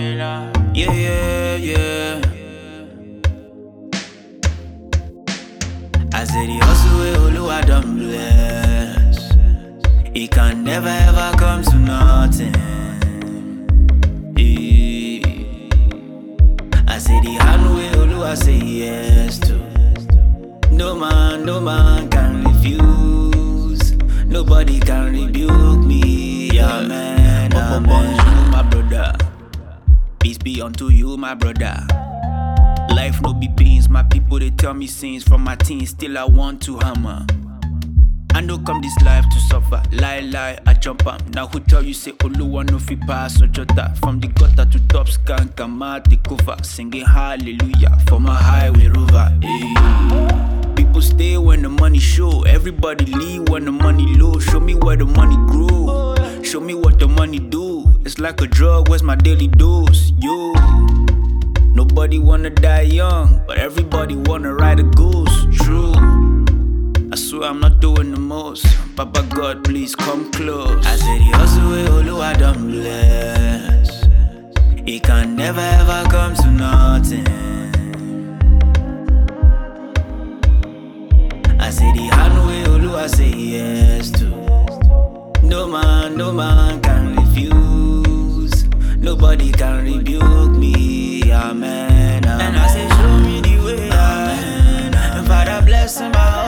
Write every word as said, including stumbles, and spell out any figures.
Yeah, yeah, yeah. I say the hustle way Oluwa done bless. It can never ever come to nothing. Eh. I say the hand way Oluwa say yes to. No man, no man can refuse. Nobody can rebuke me. Yeah, man, yeah, man. My brother. Peace be unto you, my brother. Life no be beans, my people they tell me sins from my teens, still I want to hammer. I know come this life to suffer, lie lie, I jump up. Now who tell you say Oluwa no fi pass or jota? From the gutter to top scan, come out take over, singing hallelujah for my highway rover. Hey. People stay when the money show, everybody leave when the money low. Show me where the money grew, show me what the money do. It's like a drug, where's my daily dose? Yo. Nobody wanna die young, but everybody wanna ride a goose. True, I swear I'm not doing the most. Papa God, please come close. I say the hustle way Oluwa done bless. It can never ever come to nothing. I say the hand way Oluwa say yes to. No man, no man can refuse. Nobody can rebuke me. Amen, amen. And I say show me the way. Amen, amen. And Father bless my